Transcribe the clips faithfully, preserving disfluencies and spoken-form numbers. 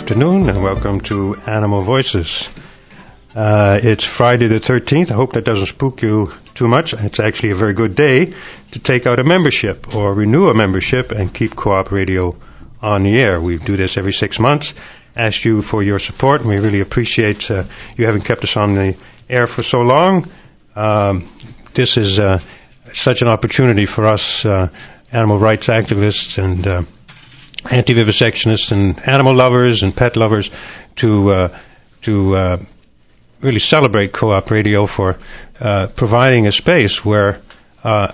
afternoon and welcome to Animal Voices. Uh, it's Friday the thirteenth. I hope that doesn't spook you too much. It's actually a very good day to take out a membership or renew a membership and keep Co-op Radio on the air. We do this every six months. Ask you for your support, and we really appreciate uh, you having kept us on the air for so long. Um, this is uh, such an opportunity for us uh, animal rights activists and uh, anti-vivisectionists and animal lovers and pet lovers to uh, to uh, really celebrate Co-op Radio for uh, providing a space where uh,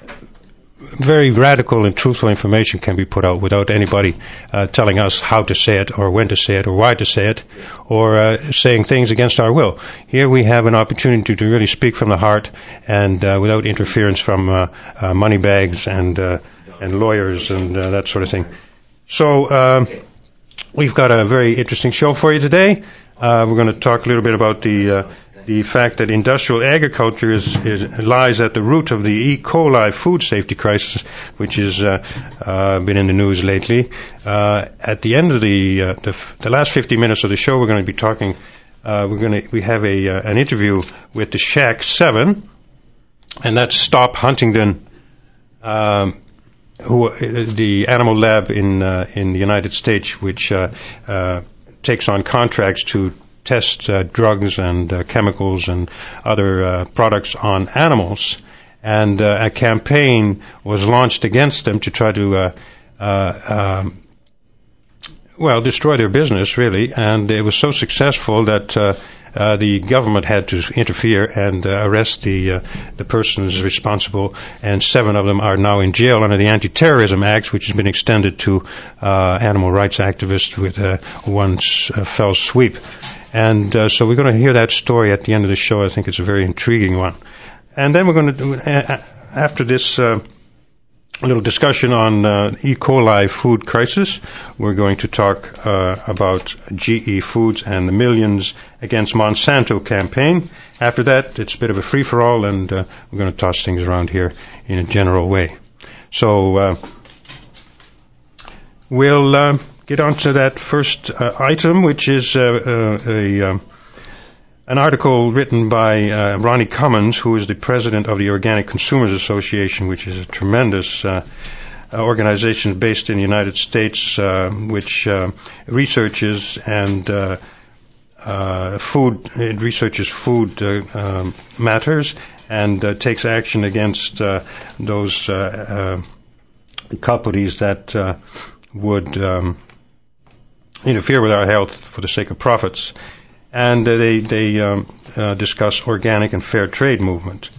very radical and truthful information can be put out without anybody uh, telling us how to say it or when to say it or why to say it or uh, saying things against our will. Here we have an opportunity to really speak from the heart and uh, without interference from uh, uh, money bags and uh, and lawyers and uh, that sort of thing. So um, we've got a very interesting show for you today. Uh, we're going to talk a little bit about the uh, the fact that industrial agriculture is, is lies at the root of the E. coli food safety crisis, which has uh, uh, been in the news lately. Uh, at the end of the, uh, the the last fifty minutes of the show, we're going to be talking. Uh, we're going to we have a uh, an interview with the Shack Seven, and that's Stop Huntingdon. Um, Who, the animal lab in uh, in the United States, which uh, uh, takes on contracts to test uh, drugs and uh, chemicals and other uh, products on animals, and uh, a campaign was launched against them to try to uh, uh, um, well destroy their business, really. And it was so successful that uh, Uh, the government had to interfere and uh, arrest the uh, the persons responsible, and seven of them are now in jail under the Anti-Terrorism Act, which has been extended to uh, animal rights activists with uh, one uh, fell sweep. And uh, so we're going to hear that story at the end of the show. I think it's a very intriguing one. And then we're going to do, uh, after this uh, little discussion on uh, E. coli food crisis, we're going to talk uh, about G E Foods and the Millions Against Monsanto campaign. After that, it's a bit of a free-for-all, and uh, we're going to toss things around here in a general way. So uh, we'll uh, get on to that first uh, item, which is uh, uh, a um, an article written by uh, Ronnie Cummins, who is the president of the Organic Consumers Association, which is a tremendous uh, organization based in the United States, uh, which uh, researches and uh, uh, food, it researches food uh, um, matters and uh, takes action against uh, those uh, uh, companies that uh, would um, interfere with our health for the sake of profits. And uh, they they um, uh, discuss organic and fair trade movement.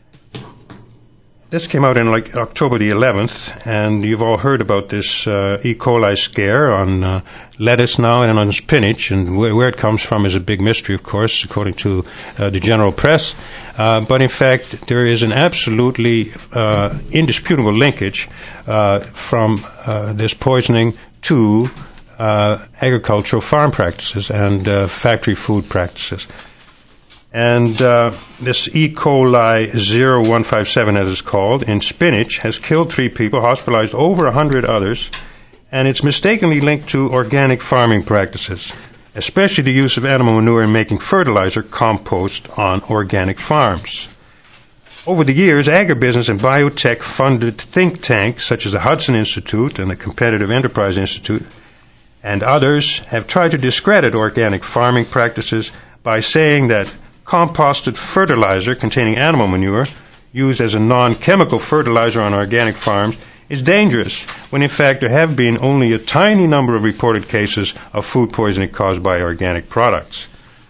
This came out in like October the eleventh, and you've all heard about this uh, E. coli scare on uh, lettuce now and on spinach, and wh- where it comes from is a big mystery, of course, according to uh, the general press. Uh, but in fact, there is an absolutely uh, indisputable linkage uh, from uh, this poisoning to Uh, agricultural farm practices and uh, factory food practices. And uh, this E. coli zero one five seven, as it's called, in spinach has killed three people, hospitalized over a hundred others, and it's mistakenly linked to organic farming practices, especially the use of animal manure in making fertilizer compost on organic farms. Over the years, agribusiness and biotech-funded think tanks such as the Hudson Institute and the Competitive Enterprise Institute and others have tried to discredit organic farming practices by saying that composted fertilizer containing animal manure used as a non-chemical fertilizer on organic farms is dangerous, when in fact there have been only a tiny number of reported cases of food poisoning caused by organic products.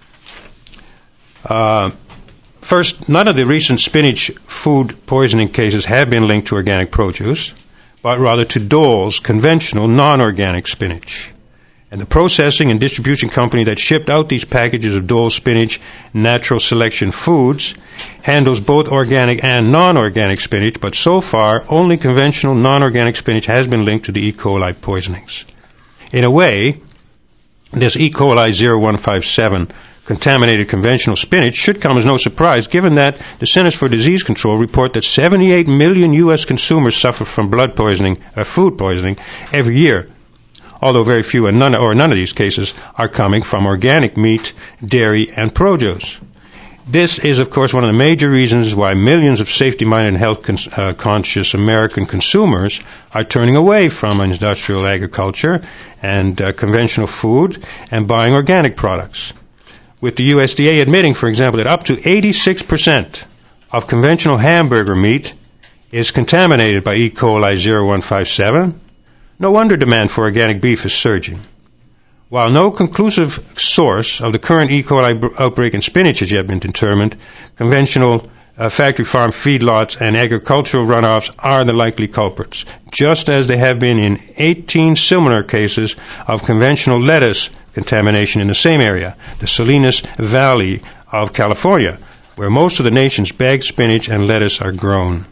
Uh, first, none of the recent spinach food poisoning cases have been linked to organic produce, but rather to Dole's conventional non-organic spinach. And the processing and distribution company that shipped out these packages of Dole Spinach Natural Selection Foods handles both organic and non-organic spinach, but so far only conventional non-organic spinach has been linked to the E. coli poisonings. In a way, this E. coli zero one five seven contaminated conventional spinach should come as no surprise, given that the Centers for Disease Control report that seventy-eight million U S consumers suffer from blood poisoning or food poisoning every year. although very few and none, or none of these cases are coming from organic meat, dairy, and produce. This is, of course, one of the major reasons why millions of safety-minded and health-conscious uh, American consumers are turning away from industrial agriculture and uh, conventional food and buying organic products. With the U S D A admitting, for example, that up to eighty-six percent of conventional hamburger meat is contaminated by E. coli zero one five seven, no wonder demand for organic beef is surging. While no conclusive source of the current E. coli outbreak in spinach has yet been determined, conventional uh, factory farm feedlots and agricultural runoffs are the likely culprits, just as they have been in eighteen similar cases of conventional lettuce contamination in the same area, the Salinas Valley of California, where most of the nation's bagged spinach and lettuce are grown.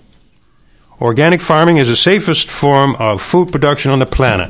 Organic farming is the safest form of food production on the planet.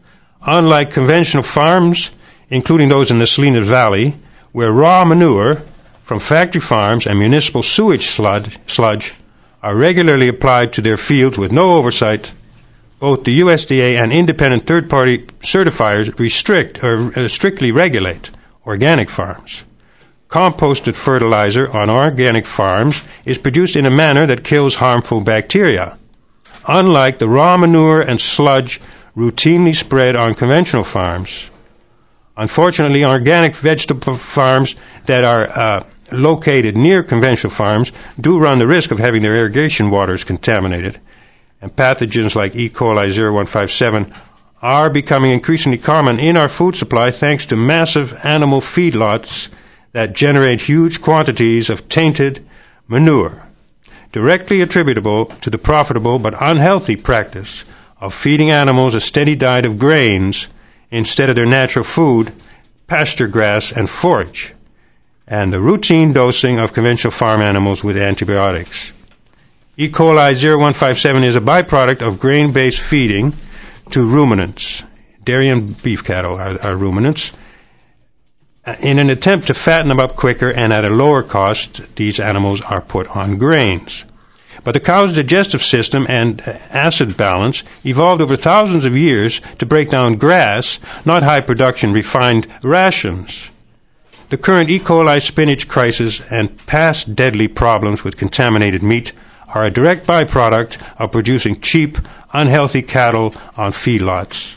Unlike conventional farms, including those in the Salinas Valley, where raw manure from factory farms and municipal sewage sludge, sludge are regularly applied to their fields with no oversight, both the U S D A and independent third-party certifiers restrict or uh, strictly regulate organic farms. Composted fertilizer on organic farms is produced in a manner that kills harmful bacteria, unlike the raw manure and sludge routinely spread on conventional farms. Unfortunately, organic vegetable farms that are uh, located near conventional farms do run the risk of having their irrigation waters contaminated, and pathogens like E. coli zero one five seven are becoming increasingly common in our food supply thanks to massive animal feedlots that generate huge quantities of tainted manure, directly attributable to the profitable but unhealthy practice of feeding animals a steady diet of grains instead of their natural food, pasture grass, and forage, and the routine dosing of conventional farm animals with antibiotics. E. coli zero one five seven is a byproduct of grain-based feeding to ruminants. Dairy and beef cattle are, are ruminants. In an attempt to fatten them up quicker and at a lower cost, these animals are put on grains. But the cow's digestive system and acid balance evolved over thousands of years to break down grass, not high-production refined rations. The current E. coli spinach crisis and past deadly problems with contaminated meat are a direct byproduct of producing cheap, unhealthy cattle on feedlots.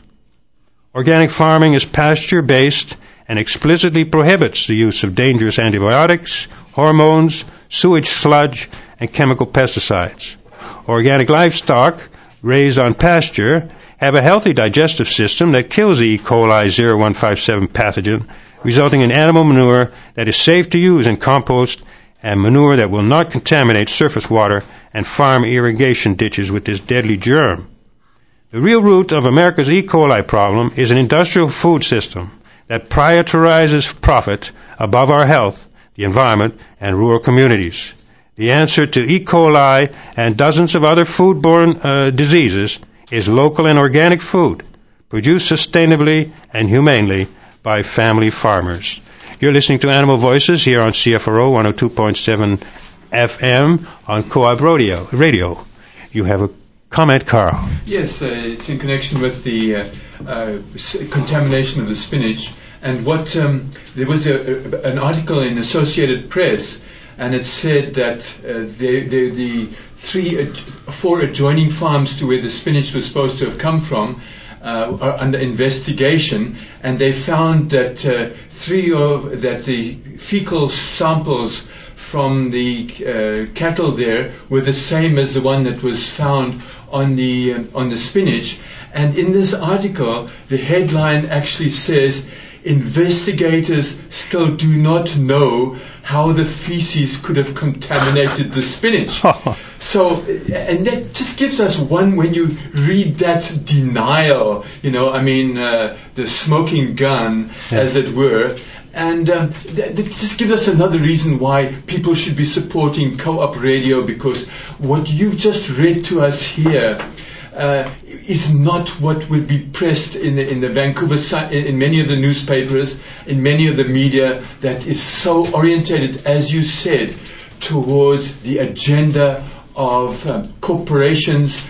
Organic farming is pasture-based and explicitly prohibits the use of dangerous antibiotics, hormones, sewage sludge, and chemical pesticides. Organic livestock raised on pasture have a healthy digestive system that kills the E. coli zero one five seven pathogen, resulting in animal manure that is safe to use in compost and manure that will not contaminate surface water and farm irrigation ditches with this deadly germ. The real root of America's E. coli problem is an industrial food system that prioritizes profit above our health, the environment, and rural communities. The answer to E. coli and dozens of other foodborne uh, diseases is local and organic food, produced sustainably and humanely by family farmers. You're listening to Animal Voices here on C F R O one oh two point seven F M on Co-op Radio. Radio. You have a comment, Carl? Yes, uh, it's in connection with the uh, uh, contamination of the spinach. And what um, there was a, a, an article in Associated Press, and it said that uh, the, the, the three, uh, four adjoining farms to where the spinach was supposed to have come from uh, are under investigation, and they found that uh, three of that the fecal samples from the uh, cattle there were the same as the one that was found on the uh, on the spinach. And in this article, the headline actually says, investigators still do not know how the feces could have contaminated the spinach. So, and that just gives us one, when you read that denial, you know, I mean, uh, the smoking gun, yeah. as it were. And um, that, that just gives us another reason why people should be supporting Co-op Radio, because what you've just read to us here uh, is not what would be pressed in the, in the Vancouver, in, in many of the newspapers, in many of the media, that is so orientated, as you said, towards the agenda of um, corporations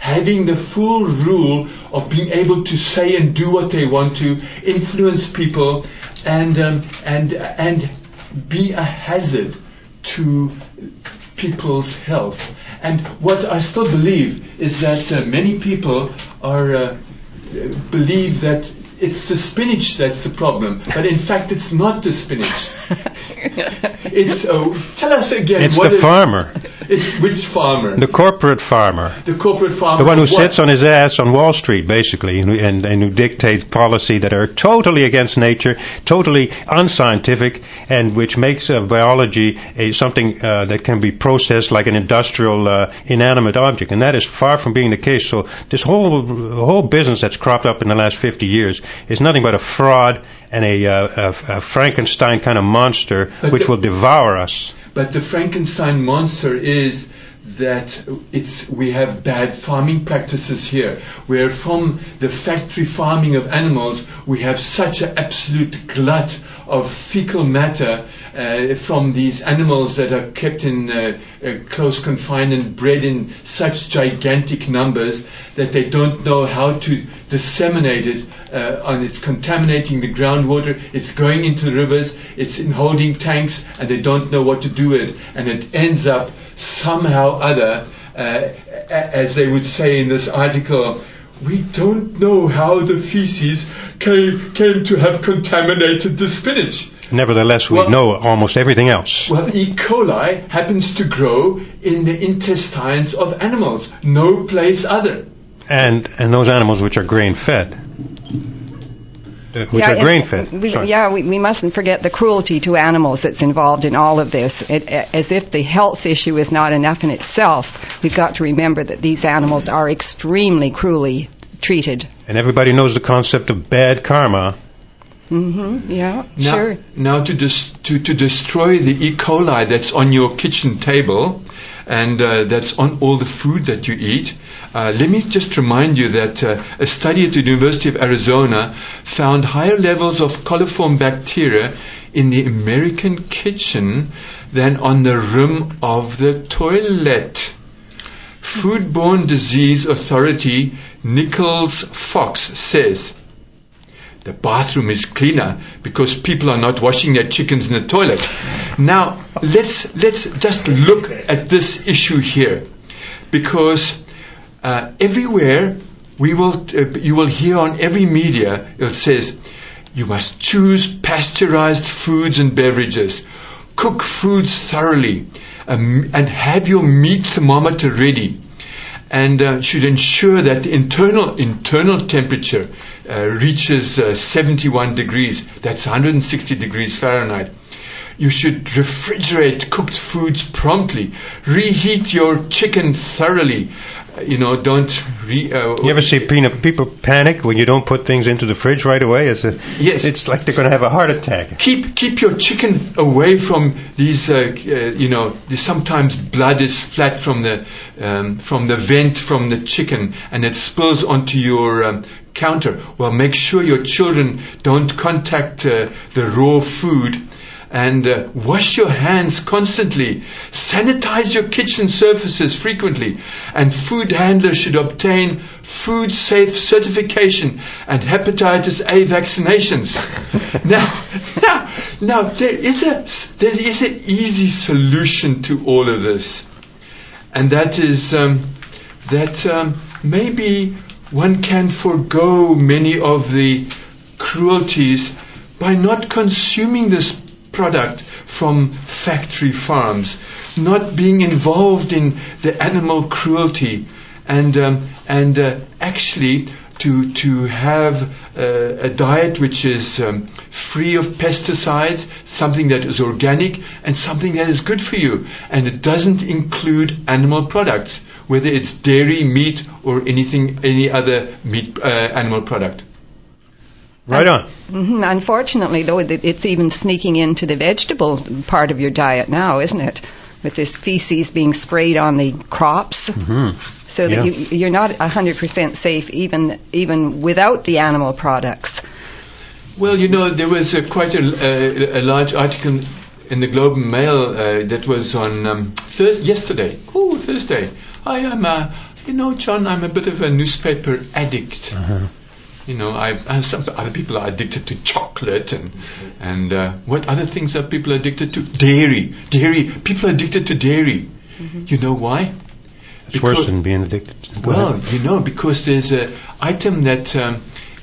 having the full rule of being able to say and do what they want to, influence people, and um, and and be a hazard to people's health. And what I still believe is that uh, many people are uh, believe that it's the spinach that's the problem, but in fact it's not the spinach. It's oh, tell us again. It's what the is, farmer. It's which farmer? The corporate farmer. The corporate farmer. The one who what? sits on his ass on Wall Street, basically, and, and, and who dictates policy that are totally against nature, totally unscientific, and which makes uh, biology a, something uh, that can be processed like an industrial, uh, inanimate object. And that is far from being the case. So this whole whole business that's cropped up in the last fifty years is nothing but a fraud and a, uh, a, a Frankenstein kind of monster but which the, will devour us. But the Frankenstein monster is that it's we have bad farming practices here, where from the factory farming of animals we have such an absolute glut of fecal matter uh, from these animals that are kept in uh, uh, close confinement and bred in such gigantic numbers that they don't know how to disseminate it, uh, and it's contaminating the groundwater, it's going into the rivers, it's in holding tanks, and they don't know what to do with it, and it ends up somehow other, uh, as they would say in this article, we don't know how the feces came, came to have contaminated the spinach. Nevertheless, we well, know almost everything else. Well, E. coli happens to grow in the intestines of animals, no place other. And and those animals which are grain-fed. Which yeah, are grain-fed. We, yeah, we, we mustn't forget the cruelty to animals that's involved in all of this. It, as if the health issue is not enough in itself, we've got to remember that these animals are extremely cruelly treated. And everybody knows the concept of bad karma. Mm-hmm. Yeah, now, sure. Now to, dis- to to destroy the E. coli that's on your kitchen table and uh, that's on all the food that you eat, uh, let me just remind you that uh, a study at the University of Arizona found higher levels of coliform bacteria in the American kitchen than on the rim of the toilet. Foodborne Disease Authority Nichols Fox says, the bathroom is cleaner because people are not washing their chickens in the toilet. Now, let's let's just look at this issue here, because uh, everywhere we will uh, you will hear on every media it says you must choose pasteurized foods and beverages, cook foods thoroughly, um, and have your meat thermometer ready. And uh, should ensure that the internal internal temperature uh, reaches uh, seventy-one degrees. That's one hundred sixty degrees Fahrenheit. You should refrigerate cooked foods promptly. Reheat your chicken thoroughly. Uh, you know, don't. Re, uh, you ever see people panic when you don't put things into the fridge right away? It's a, yes. It's like they're going to have a heart attack. Keep keep your chicken away from these. Uh, uh, you know, sometimes blood is splat from the um, from the vent from the chicken, and it spills onto your um, counter. Well, make sure your children don't contact uh, the raw food. And uh, wash your hands constantly. Sanitize your kitchen surfaces frequently. And food handlers should obtain food safe certification and hepatitis A vaccinations. now, now, now there is a there is an easy solution to all of this, and that is um, that um, maybe one can forego many of the cruelties by not consuming this product from factory farms, not being involved in the animal cruelty, and um, and uh, actually to to have uh, a diet which is um, free of pesticides, something that is organic, and something that is good for you, and it doesn't include animal products, whether it's dairy, meat, or anything, any other meat uh, animal product. Right on. Mm-hmm. Unfortunately, though, it's even sneaking into the vegetable part of your diet now, isn't it? With this feces being sprayed on the crops, mm-hmm. so that yeah. you, you're not one hundred percent safe even even without the animal products. Well, you know, there was a, quite a, a, a large article in the Globe and Mail uh, that was on um, thir- yesterday. Oh, Thursday. I am uh, you know, John, I'm a bit of a newspaper addict. Uh-huh. You know, I, I some other people are addicted to chocolate and and uh, what other things are people addicted to? Dairy, dairy. People are addicted to dairy. Mm-hmm. You know why? It's because, worse than being addicted. Go well, ahead. you know, because there's a item that um,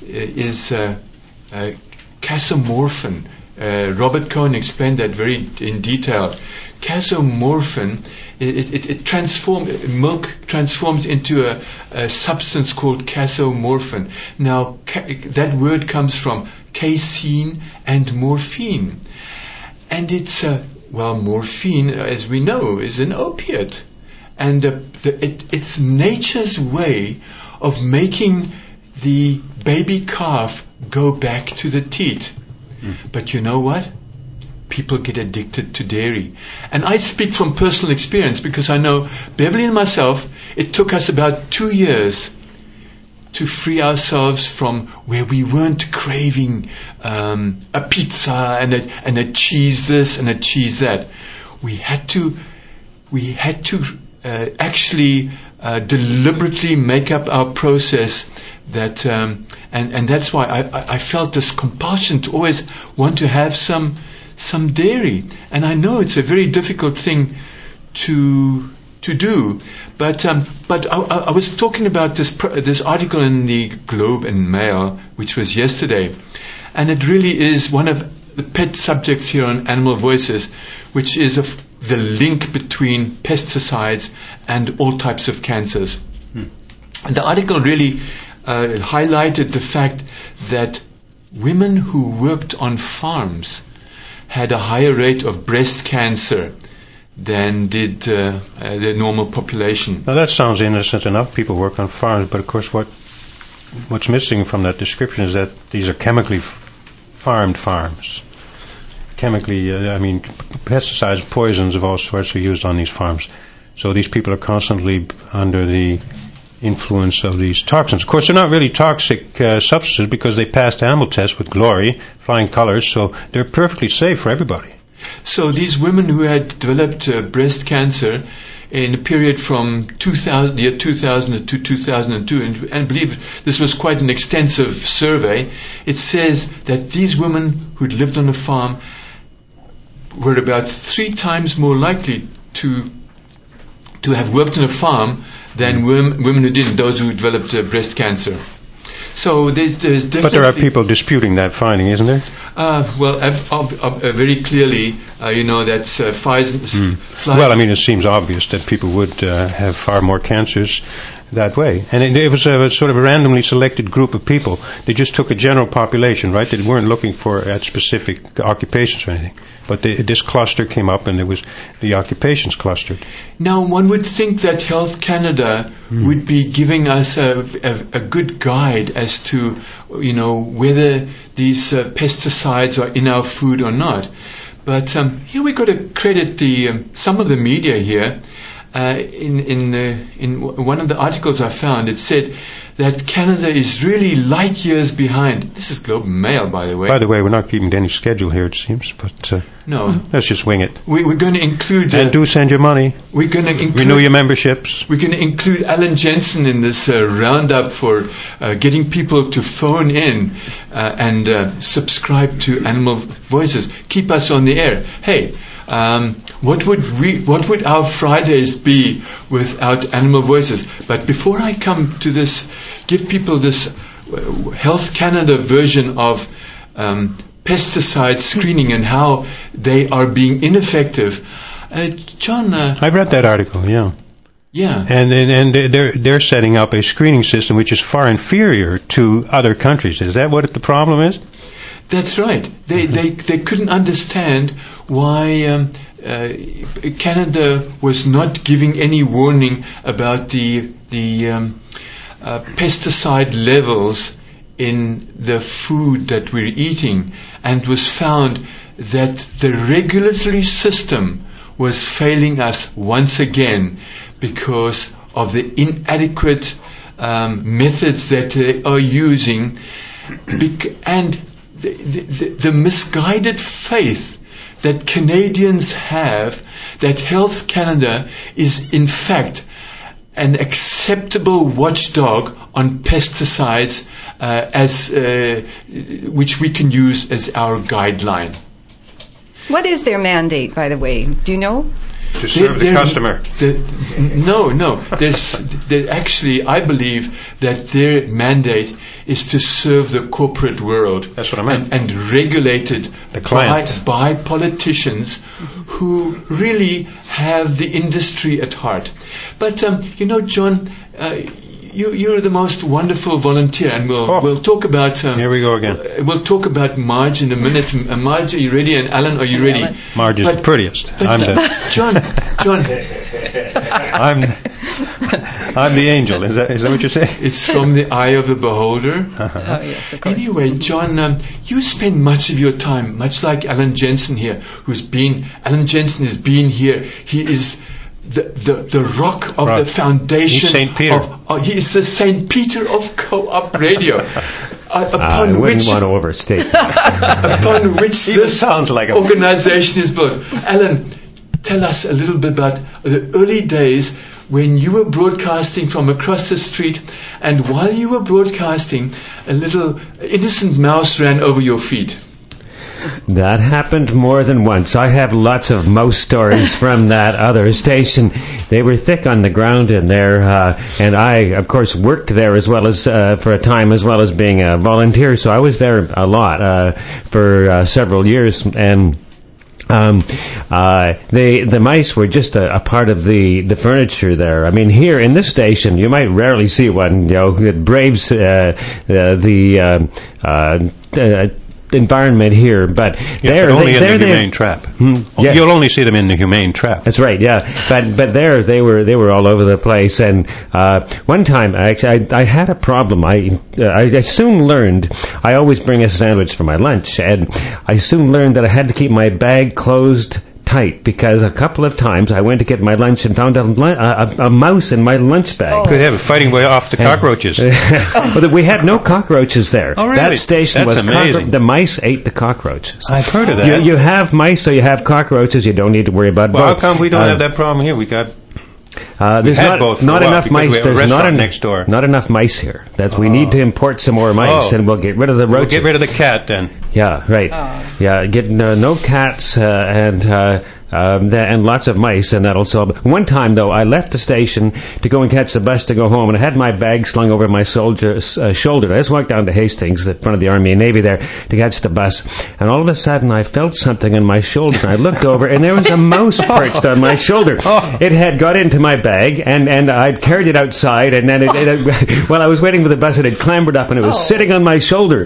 is uh, uh, casomorphin. Uh, Robert Cohen explained that very in detail. Casomorphin, it, it, it transforms, milk transforms into a, a substance called casomorphin. Now, ca- that word comes from casein and morphine. And it's, uh, well, morphine, as we know, is an opiate. And uh, the, it, it's nature's way of making the baby calf go back to the teat. Mm. But you know what? People get addicted to dairy. And I speak from personal experience because I know Beverly and myself, it took us about two years to free ourselves from where we weren't craving um, a pizza and a, and a cheese this and a cheese that. We had to, we had to uh, actually uh, deliberately make up our process that, um, and, and that's why I, I felt this compulsion to always want to have some some dairy. And I know it's a very difficult thing to to do. But um, but I, I was talking about this this article in the Globe and Mail, which was yesterday, and it really is one of the pet subjects here on Animal Voices, which is of the link between pesticides and all types of cancers. Hmm. And the article really uh, highlighted the fact that women who worked on farms had a higher rate of breast cancer than did uh, uh, the normal population. Now that sounds innocent enough. People work on farms, but of course what what's missing from that description is that these are chemically f- farmed farms. Chemically, uh, I mean, pesticides, poisons of all sorts are used on these farms. So these people are constantly under the influence of these toxins. Of course, they're not really toxic uh, substances because they passed animal tests with glory, flying colors, so they're perfectly safe for everybody. So these women who had developed uh, breast cancer in a period from two thousand, the year two thousand to two thousand two, and, and I believe this was quite an extensive survey, it says that these women who'd lived on a farm were about three times more likely to to have worked on a farm than women, women who didn't, those who developed uh, breast cancer. So there's, there's definitely... But there are people disputing that finding, isn't there? Uh, well, uh, uh, uh, very clearly, uh, you know, that's uh, Pfizer... Mm. Well, I mean, it seems obvious that people would uh, have far more cancers that way. And it, it was a sort of a randomly selected group of people. They just took a general population, right? They weren't looking for at specific occupations or anything. But they, this cluster came up, and it was the occupations clustered. Now, one would think that Health Canada mm. would be giving us a, a, a good guide as to, you know, whether these uh, pesticides are in our food or not. But um, here we've got to credit the um, some of the media here. Uh, in in uh, in w- one of the articles I found, it said that Canada is really light years behind. This is Globe and Mail, by the way. By the way, we're not keeping to any schedule here, it seems, but uh, no, let's just wing it. We, we're going to include... Uh, and do send your money. We're going to include... Renew your memberships. We're going to include Alan Jensen in this uh, roundup for uh, getting people to phone in uh, and uh, subscribe to Animal Voices. Keep us on the air. Hey... Um, what would we, what would our Fridays be without Animal Voices? But before I come to this, give people this uh, Health Canada version of um, pesticide screening and how they are being ineffective. Uh, John, uh, I read that article. Yeah. Yeah. And, and and they're they're setting up a screening system which is far inferior to other countries. Is that what the problem is? That's right. They they they couldn't understand why um, uh, Canada was not giving any warning about the the um, uh, pesticide levels in the food that we're eating, and was found that the regulatory system was failing us once again because of the inadequate um, methods that they are using, bec- and The, the, the misguided faith that Canadians have that Health Canada is in fact an acceptable watchdog on pesticides uh, as uh, which we can use as our guideline. What is their mandate, by the way? Do you know? To serve the customer. The, no, no. There's, there actually, I believe that their mandate is to serve the corporate world. That's what I meant. And, and regulated the clients. By, by politicians who really have the industry at heart. But, um, you know, John, uh, You, you're the most wonderful volunteer, and we'll oh. we'll talk about. Um, Here we go again. We'll talk about Marge in a minute. Uh, Marge, are you ready? And Alan, are you ready? Marge is but, the prettiest. But, I'm the John. John. I'm I'm the angel. Is that is that what you're saying? It's from the eye of the beholder. Uh-huh. Oh yes, of course. Anyway, John, um, you spend much of your time, much like Alan Jensen here, who's been. Alan Jensen has been here. He is. The, the the rock of right. the foundation. He's Saint Peter. Of, uh, he is the Saint Peter of Co-op Radio. uh, upon I wouldn't which, want to overstate. upon which Even this sounds like a organization is built. Alan, tell us a little bit about the early days when you were broadcasting from across the street, and while you were broadcasting, a little innocent mouse ran over your feet. That happened more than once. I have lots of mouse stories from that other station. They were thick on the ground in there, uh, and I, of course, worked there as well as uh, for a time, as well as being a volunteer. So I was there a lot uh, for uh, several years, and Um, uh, they, the mice were just a, a part of the, the furniture there. I mean, here in this station, you might rarely see one, you know, that braves uh, uh, the uh, uh, uh, environment here, but yeah, they're but only they, in they're the there. humane trap. Hmm, yeah. You'll only see them in the humane trap. That's right, yeah. But but there they were they were all over the place. And uh, one time, actually, I, I had a problem. I, uh, I I soon learned. I always bring a sandwich for my lunch, and I soon learned that I had to keep my bag closed tight, because a couple of times I went to get my lunch and found a, a, a mouse in my lunch bag. Oh. Could have it fighting way off the cockroaches. Well, we had no cockroaches there. Oh, really? That station That's was amazing. cockro- the mice ate the cockroaches. I've heard of that. You, you have mice, so you have cockroaches. You don't need to worry about well, both. how come we don't Uh, have that problem here? We got Uh, there's had not, both for not a while enough because we mice. have a There's not, restaurant en- next door. not enough mice here. That's we Oh. need to import some more mice, Oh. and we'll get rid of the we'll roaches. get rid of the cat then. Yeah, right. Oh. Yeah, get uh, no cats uh, and uh, um, th- and lots of mice, and that'll solve it. One time, though, I left the station to go and catch the bus to go home, and I had my bag slung over my soldier, uh, shoulder. I just walked down to Hastings, in front of the Army and Navy there, to catch the bus, and all of a sudden I felt something on my shoulder, and I looked over, and there was a mouse perched on my shoulder. Oh. It had got into my bag, and, and I'd carried it outside, and then it, it, while I was waiting for the bus, it had clambered up, and it was Oh. sitting on my shoulder.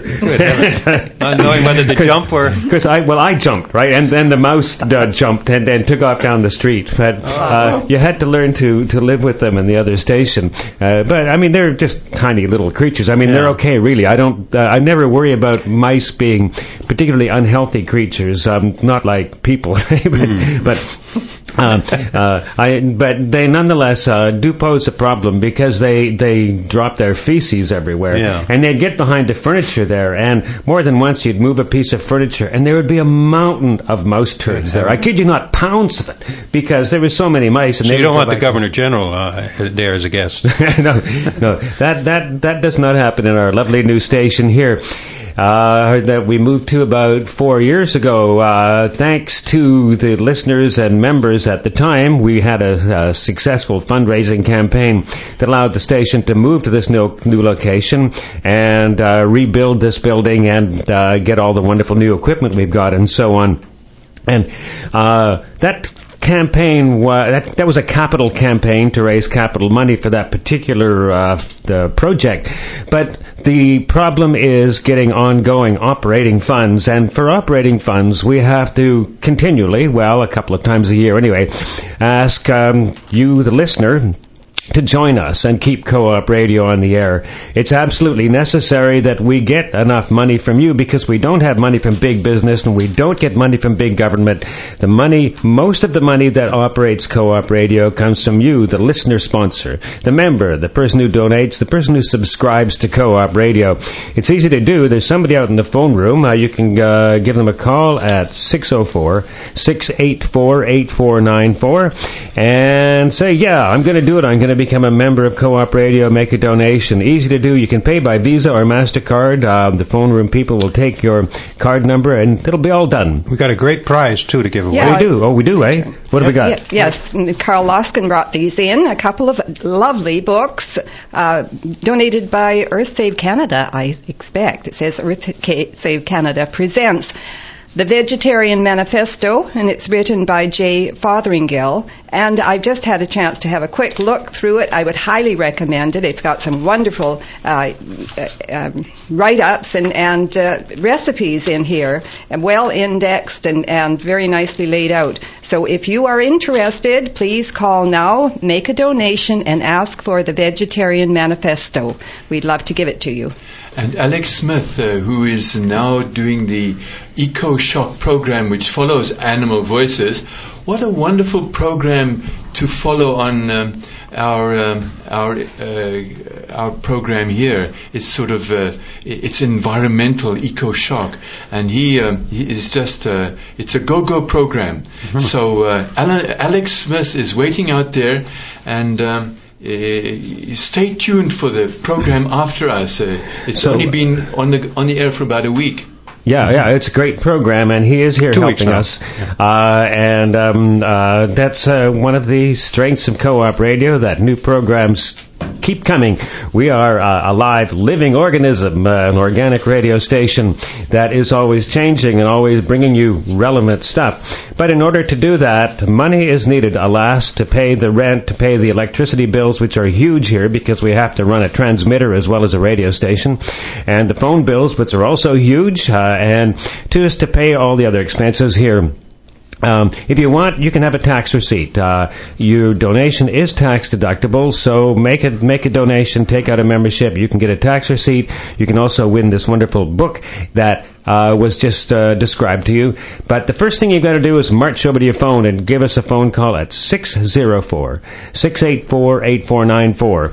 Not knowing whether to jump or... Because I, well, I jumped, right? And then the mouse uh, jumped and then took off down the street. But uh, you had to learn to, to live with them in the other station. Uh, but, I mean, they're just tiny little creatures. I mean, Yeah. they're okay, really. I don't, uh, I never worry about mice being particularly unhealthy creatures, um, not like people. but, Mm. but Um, uh, I, but they nonetheless uh, do pose a problem, because they they drop their feces everywhere, Yeah. and they'd get behind the furniture there, and more than once you'd move a piece of furniture, and there would be a mountain of mouse turds there. I kid you not, pounds of it, because there were so many mice. And So they you don't would want go the back- Governor General uh, there as a guest. no, no, that that that does not happen in our lovely new station here. Uh, that we moved to about four years ago. Uh, thanks to the listeners and members at the time, we had a, a successful fundraising campaign that allowed the station to move to this new, new location and uh, rebuild this building and uh, get all the wonderful new equipment we've got and so on. And uh, that campaign was that, that was a capital campaign to raise capital money for that particular uh, the project. But the problem is getting ongoing operating funds, and for operating funds we have to continually, well, a couple of times a year anyway, ask um, you, the listener, to join us and keep Co-op Radio on the air. It's absolutely necessary that we get enough money from you, because we don't have money from big business and we don't get money from big government. The money, most of the money that operates Co-op Radio comes from you, the listener sponsor, the member, the person who donates, the person who subscribes to Co-op Radio. It's easy to do. There's somebody out in the phone room. Uh, you can uh, give them a call at six oh four, six eight four, eight four nine four and say, yeah, I'm going to do it. I'm going to become a member of Co-op Radio, make a donation. Easy to do. You can pay by Visa or MasterCard. Uh, the phone room people will take your card number, and it'll be all done. We got a great prize, too, to give away. Yeah, we do. Oh, we do, eh? What have we got? Y- yes, Carl Loskin brought these in. A couple of lovely books uh, donated by Earth Save Canada, I expect. It says Earth Save Canada presents The Vegetarian Manifesto, and it's written by Jay Fotheringill. And I've just had a chance to have a quick look through it. I would highly recommend it. It's got some wonderful uh, uh, um, write-ups and, and uh, recipes in here, and well indexed and, and very nicely laid out. So if you are interested, please call now, make a donation, and ask for the Vegetarian Manifesto. We'd love to give it to you. And Alex Smith, uh, who is now doing the Eco Shock program, which follows Animal Voices. What a wonderful program to follow on um, our um, our uh, our program here. It's sort of uh, it's environmental Eco Shock, and he um, he is just uh, it's a go-go program. Mm-hmm. So uh, Alex Smith is waiting out there, and. Um, Uh, stay tuned for the program after us. Uh, it's so, only been on the on the air for about a week. Yeah, yeah, it's a great program, and he is here Two helping us. Uh, and um, uh, that's uh, one of the strengths of Co-op Radio, that new programs keep coming. We are uh, a live, living organism, uh, an organic radio station that is always changing and always bringing you relevant stuff. But in order to do that, money is needed, alas, to pay the rent, to pay the electricity bills, which are huge here because we have to run a transmitter as well as a radio station, and the phone bills, which are also huge, uh, and to us to pay all the other expenses here. Um, if you want, you can have a tax receipt. Uh, your donation is tax deductible, so make a make a donation, take out a membership. You can get a tax receipt. You can also win this wonderful book that uh, was just uh, described to you. But the first thing you've got to do is march over to your phone and give us a phone call at six oh four, six eight four, eight four nine four.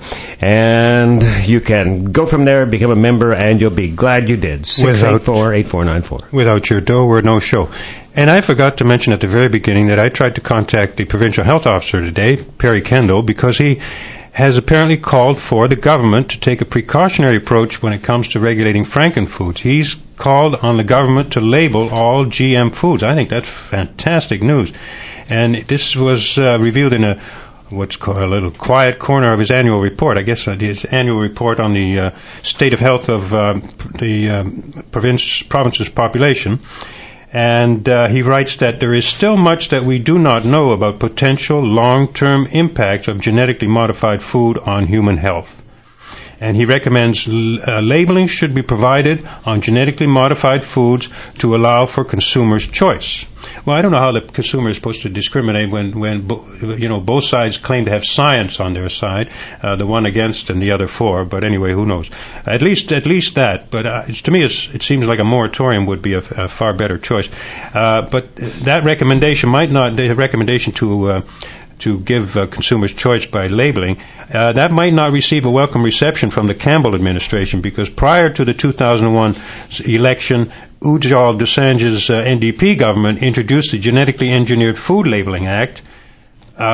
And you can go from there, become a member, and you'll be glad you did. six eight four, eight four nine four. Without your dough, we're no show. And I forgot to mention at the very beginning that I tried to contact the provincial health officer today, Perry Kendall, because he has apparently called for the government to take a precautionary approach when it comes to regulating frankenfoods. He's called on the government to label all G M foods. I think that's fantastic news. And this was uh, revealed in a what's called a little quiet corner of his annual report. I guess uh, his annual report on the uh, state of health of uh, the um, province, province's population. And uh, he writes that there is still much that we do not know about potential long-term impacts of genetically modified food on human health. And he recommends l- uh, labeling should be provided on genetically modified foods to allow for consumers' choice. Well, I don't know how the consumer is supposed to discriminate when, when bo- you know, both sides claim to have science on their side, uh, the one against and the other for. But anyway, who knows? At least, at least that. But uh, it's, to me, it's, it seems like a moratorium would be a, a far better choice. Uh, but that recommendation might not. The recommendation to uh, to give uh, consumers choice by labeling, uh, that might not receive a welcome reception from the Campbell administration, because prior to the two thousand one election, Ujjal Dosanjh's uh, N D P government introduced the Genetically Engineered Food Labeling Act, uh,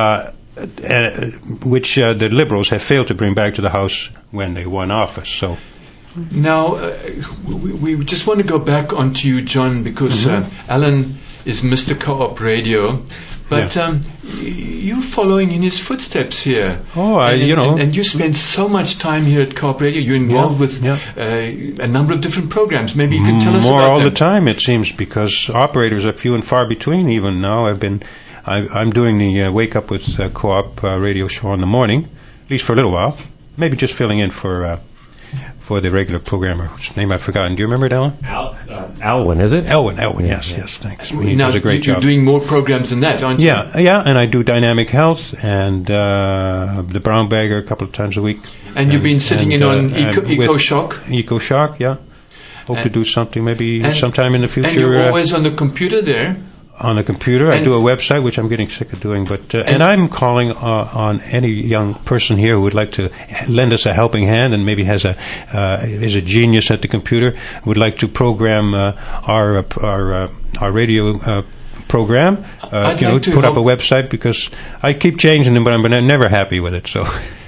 uh, which uh, the Liberals have failed to bring back to the House when they won office. So. Now, uh, we, we just want to go back onto you, John, because mm-hmm. uh, Alan is Mister Co-op Radio. But yeah. um, you're following in his footsteps here. Oh, I, and, you know. And, and you spend so much time here at Co-op Radio. You're involved yeah, with yeah. Uh, a number of different programs. Maybe you can tell us More about all them. the time, it seems, because operators are few and far between even now. I've been, I, I'm doing the uh, Wake Up with uh, Co-op uh, radio show in the morning, at least for a little while. Maybe just filling in for... Uh, for the regular programmer, whose name I've forgotten. Do you remember it, Alan? Al, uh, Alwyn, is it? Elwyn, Elwyn, yeah, yes, yeah. yes, thanks. He now, does a great you're job. doing more programs than that, aren't you? Yeah, yeah, and I do Dynamic Health and uh, the Brown Bagger a couple of times a week. And, and you've been sitting and, in on uh, Eco, Eco Shock? Eco Shock, yeah. Hope and, to do something maybe and, sometime in the future. And you're uh, always on the computer there? On the computer. And I do a website, which I'm getting sick of doing. But uh, and, and I'm calling uh, on any young person here who would like to lend us a helping hand and maybe has a uh, is a genius at the computer, would like to program uh, our uh, our uh, our radio uh, program. Uh, I'd you like know, to put help. up a website, because I keep changing them, but I'm never happy with it. So.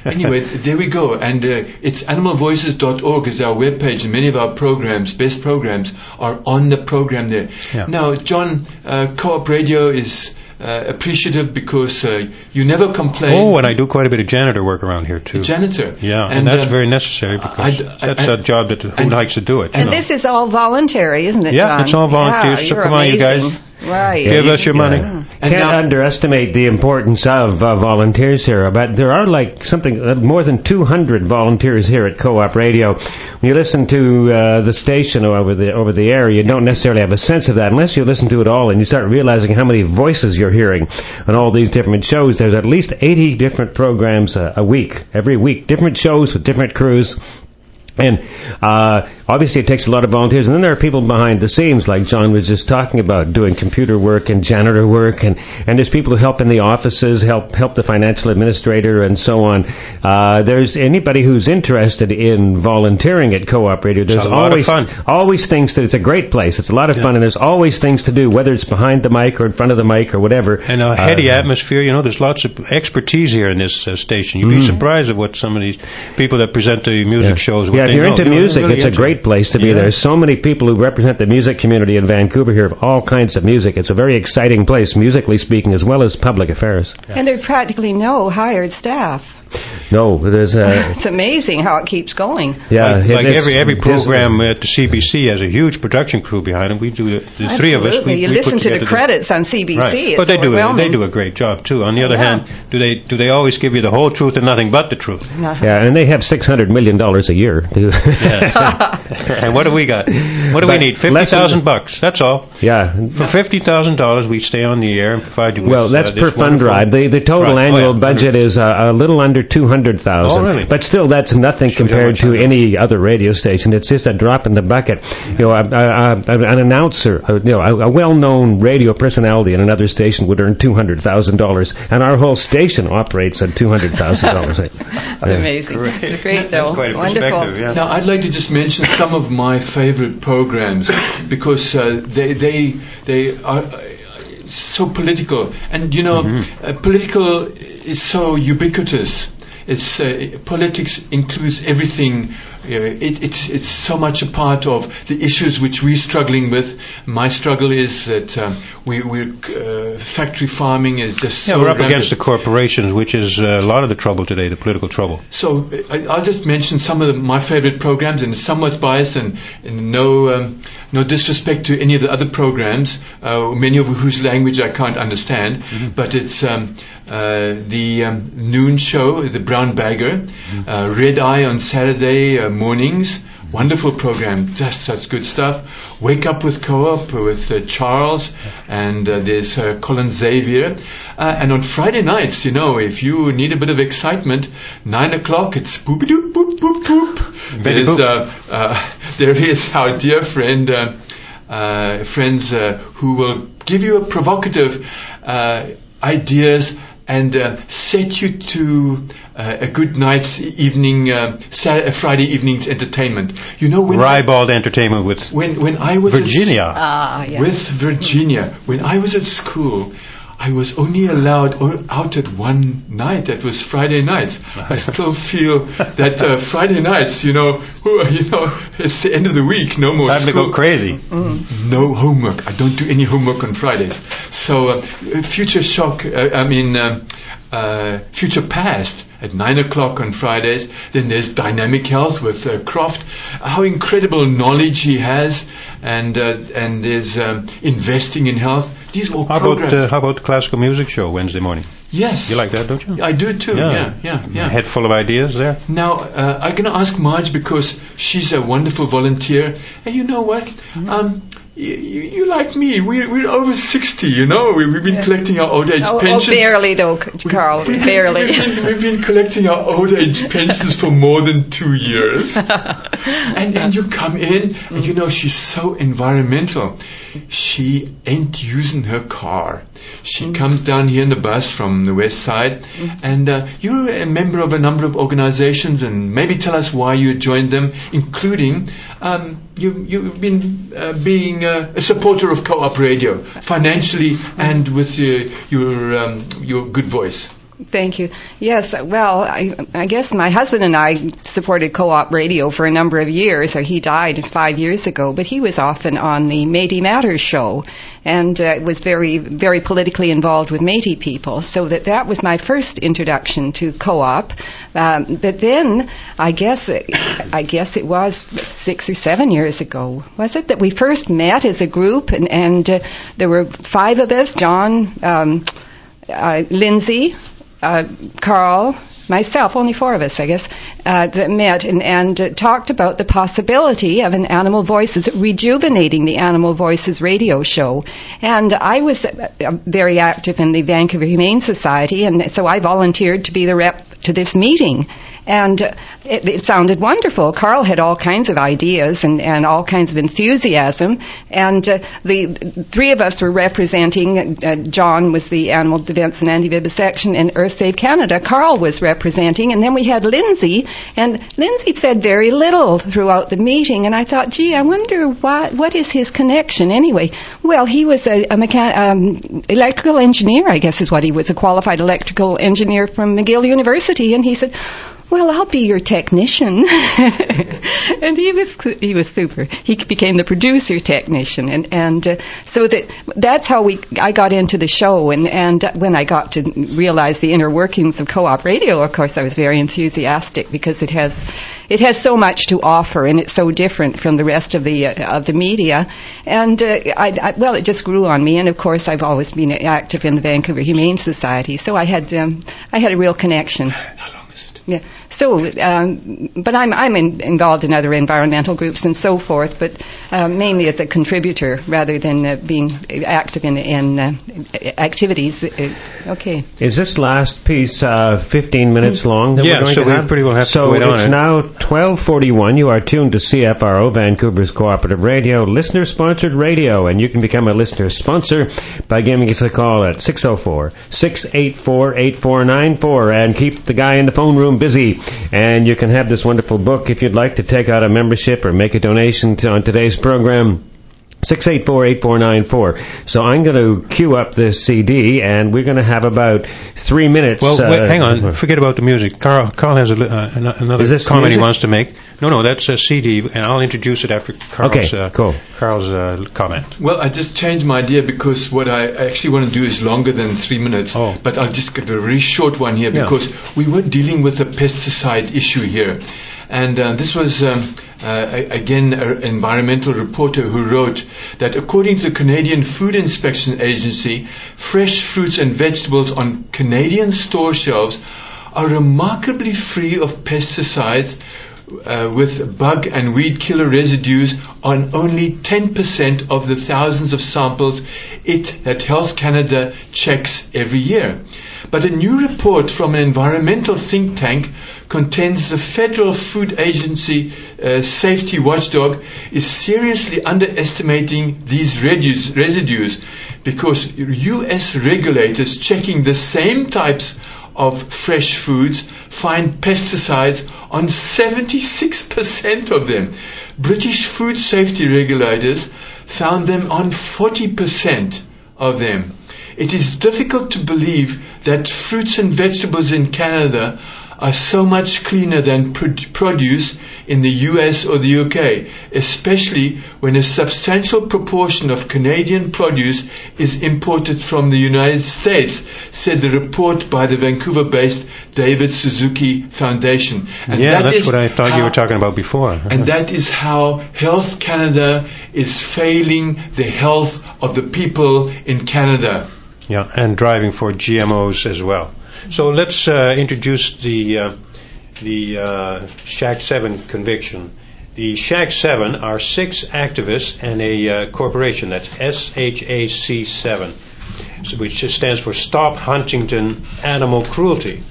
anyway, there we go. And uh, it's animal voices dot org is our webpage, and many of our programs, best programs, are on the program there. Yeah. Now, John, uh, Co-op Radio is uh, appreciative because uh, you never complain. Oh, and I do quite a bit of janitor work around here, too. Janitor. Yeah, and, And, that's uh, very necessary because I- I- that's I- a job that who and- likes to do it. And you know. this is all voluntary, isn't it, Yeah, John? it's all volunteers, Yeah, so you're come on, you amazing. guys. Right. Give us your money. And Can't now- underestimate the importance of uh, volunteers here. But there are like something uh, more than two hundred volunteers here at Co-op Radio. When you listen to uh, the station over the over the air, you don't necessarily have a sense of that unless you listen to it all and you start realizing how many voices you're hearing on all these different shows. There's at least eighty different programs uh, a week, every week, different shows with different crews. And uh, obviously it takes a lot of volunteers. And then there are people behind the scenes, like John was just talking about, doing computer work and janitor work. And, and there's people who help in the offices, help help the financial administrator, and so on. Uh, there's anybody who's interested in volunteering at Co-op Radio. There's It's a lot of always fun. always things that it's a great place. It's a lot of fun, and there's always things to do, whether it's behind the mic or in front of the mic or whatever. And a heady Uh, atmosphere, you know, there's lots of expertise here in this uh, station. You'd be surprised at what some of these people that present the music Yeah. shows, what Yeah, if they you're know. into They're music, really it's a into great it. place to be. Yeah. There's so many people who represent the music community in Vancouver here of all kinds of music. It's a very exciting place, musically speaking, as well as public affairs. And there's practically no hired staff. No, there's a... It's amazing how it keeps going. Yeah, like, it- like it's- every every it's- program at the C B C has a huge production crew behind them. We do the, the three of us. Absolutely. We, you we listen put to the together credits on C B C. Right. It's But they do they overwhelming. do a great job too. On the other Yeah. hand, do they do they always give you the whole truth and nothing but the truth? Yeah, and they have six hundred million dollars a year. And what do we got? What do we But need? Fifty less than- thousand bucks. That's all. Yeah. For fifty thousand dollars, we stay on the air and provide you with. Well, that's uh, per this fund wonderful- drive. The, the total Right. Oh, annual yeah. budget is uh, a little under two hundred thousand. Oh, really? But still, that's nothing Shows you how compared much to I know. any other radio station. It's just a drop in the bucket. You know, a, a, a, an announcer, a, you know, a, a well-known radio personality in another station would earn two hundred thousand dollars, and our whole station operates at two hundred thousand dollars. Amazing. It's great, though. That's quite a Wonderful. perspective. Yeah. Now, I'd like to just mention some of my favorite programs because uh, they they they are uh, so political, and you know, Mm-hmm. uh, political is so ubiquitous. It's uh, politics includes everything. Uh, it, it's it's so much a part of the issues which we're struggling with. My struggle is that um, we we're uh, factory farming is just Yeah, so we're up rampant. against the corporations, which is uh, a lot of the trouble today, the political trouble. So I, I'll just mention some of the, my favorite programs, and it's somewhat biased, and, and no um, no disrespect to any of the other programs, uh, many of whose language I can't understand. But it's um, uh, the um, noon show, the Brown Bagger, uh, Red Eye on Saturday uh, mornings. Wonderful program, just such good stuff. Wake Up with Co-op with uh, Charles, and uh, there's uh, Colin Xavier. Uh, and on Friday nights, you know, if you need a bit of excitement, nine o'clock, it's boop doop boop boop boop. Betty There's, boop. uh, uh, there is our dear friend, uh, uh, friends uh, who will give you a provocative uh, ideas and uh, set you to uh, a good night's evening, uh, Saturday, Friday evening's entertainment. You know, when Ribald Entertainment with when when I was Virginia. at, Ah, yes. with Virginia, when I was at school, I was only allowed o- out at one night. That was Friday nights. I still feel that uh, Friday nights, you know, you know, it's the end of the week. No more Time to school. go crazy. No homework. I don't do any homework on Fridays. So, uh, Future Shock, uh, I mean, um, uh, Future Past at nine o'clock on Fridays. Then there's Dynamic Health with uh, Croft. How incredible knowledge he has. And uh, and there's um, Investing in Health. These are all How about programs. uh, how about the classical music show Wednesday morning? Yes. You like that, don't you? I do too. Yeah, yeah, yeah. Head full of ideas there. Now, uh, I'm going to ask Marge because she's a wonderful volunteer. And you know what? Um, you, you, you like me. We're, we're over sixty, you know. We, we've been Yeah. collecting our old age Oh, oh, pensions. barely, though, Carl. We've been- Barely. We've been, we've been collecting our old age pensions for more than two years. and then you come in, and you know, she's so environmental. She ain't using her car. She comes down here in the bus from the west side, and uh, you're a member of a number of organizations, and maybe tell us why you joined them, including um, you, you've been uh, being uh, a supporter of Co-op Radio, financially and with uh, your um, your good voice. Thank you. Yes, well, I, I guess my husband and I supported Co-op Radio for a number of years. He died five years ago, but he was often on the Métis Matters show and uh, was very, very politically involved with Métis people. So that that was my first introduction to Co-op. Um, but then, I guess, it, I guess it was six or seven years ago, was it, that we first met as a group, and, and uh, there were five of us: John, um, uh, Lindsay, Uh, Carl, myself, only four of us, I guess, uh, that met and, and uh, talked about the possibility of an Animal Voices, rejuvenating the Animal Voices radio show. And I was uh, very active in the Vancouver Humane Society, and so I volunteered to be the rep to this meeting. And uh, it, it sounded wonderful. Carl had all kinds of ideas and, and all kinds of enthusiasm. And uh, the, the three of us were representing, uh, John was the Animal Defense and Anti-Vivisection, and Earth Save Canada. Carl was representing. And then we had Lindsay. And Lindsay said very little throughout the meeting. And I thought, gee, I wonder what, what is his connection anyway? Well, he was a, a mechan- um, electrical engineer, I guess is what he was, a qualified electrical engineer from McGill University. And he said, well, I'll be your technician. And he was he was super. He became the producer technician, and and uh, so that that's how we I got into the show. And and when I got to realize the inner workings of Co-op Radio, of course, I was very enthusiastic, because it has it has so much to offer, and it's so different from the rest of the uh, of the media. And uh, I, I well, it just grew on me. And of course, I've always been active in the Vancouver Humane Society, so I had um, I had a real connection. How long is it? Yeah. So, um, but I'm I'm in, involved in other environmental groups and so forth, but uh, mainly as a contributor rather than uh, being active in in uh, activities. Uh, okay. Is this last piece uh, fifteen minutes long? That Yeah, we're going so to we have? pretty well have to so wait on it's it. now twelve forty-one. You are tuned to C F R O, Vancouver's Cooperative Radio, listener-sponsored radio, and you can become a listener sponsor by giving us a call at six oh four, six eight four, eight four nine four and keep the guy in the phone room busy. And you can have this wonderful book if you'd like to take out a membership or make a donation to, on today's program. six eight four, eight four nine four. So I'm going to queue up this C D, and we're going to have about three minutes. Well, wait, uh, hang on. Forget about the music. Carl, Carl has a, li- uh, an- another Is this comment music? he wants to make. No, no, that's a C D, and I'll introduce it after Carl's, Okay, uh, cool. Carl's uh, comment. Well, I just changed my idea, because what I actually want to do is longer than three minutes. Oh. But I'll just give a very short one here, Yeah. because we were dealing with a pesticide issue here. And uh, this was, um, uh, again, an environmental reporter who wrote that according to the Canadian Food Inspection Agency, fresh fruits and vegetables on Canadian store shelves are remarkably free of pesticides, uh, with bug and weed killer residues on only ten percent of the thousands of samples it that Health Canada checks every year. But a new report from an environmental think tank contends the Federal Food Agency uh, safety watchdog is seriously underestimating these residues, residues because U S regulators checking the same types of fresh foods find pesticides on seventy-six percent of them. British food safety regulators found them on forty percent of them. It is difficult to believe that fruits and vegetables in Canada are so much cleaner than produce in the U S or the U K, especially when a substantial proportion of Canadian produce is imported from the United States, said the report by the Vancouver-based David Suzuki Foundation. And yeah, that that's is what I thought how, you were talking about before. And that is how Health Canada is failing the health of the people in Canada. Yeah, and driving for G M Os as well. So let's uh, introduce the uh, the uh, Shack seven conviction. The Shack seven are six activists and a uh, corporation, that's S H A C seven, which stands for Stop Huntington Animal Cruelty,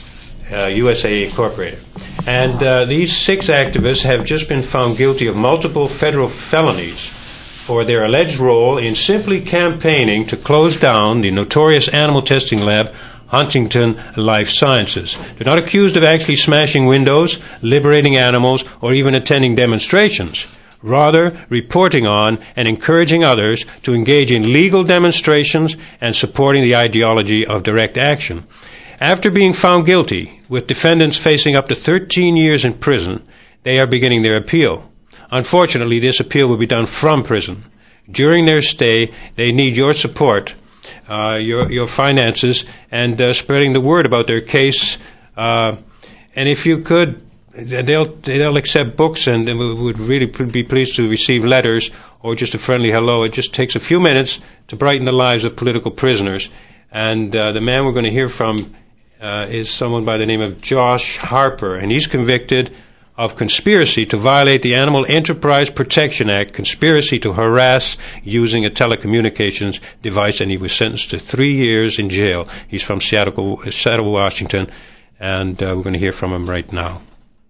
uh, U S A Incorporated. And uh, these six activists have just been found guilty of multiple federal felonies for their alleged role in simply campaigning to close down the notorious animal testing lab Huntington Life Sciences. They're not accused of actually smashing windows, liberating animals, or even attending demonstrations. Rather, reporting on and encouraging others to engage in legal demonstrations and supporting the ideology of direct action. After being found guilty, with defendants facing up to thirteen years in prison, they are beginning their appeal. Unfortunately, this appeal will be done from prison. During their stay, they need your support, uh, your your finances, and uh, spreading the word about their case. Uh, and if you could, they'll they'll accept books, and we would really be pleased to receive letters or just a friendly hello. It just takes a few minutes to brighten the lives of political prisoners. And uh, the man we're going to hear from uh, is someone by the name of Josh Harper, and he's convicted of conspiracy to violate the Animal Enterprise Protection Act, conspiracy to harass using a telecommunications device, and he was sentenced to three years in jail. He's from Seattle, Seattle, Washington, and uh, we're going to hear from him right now.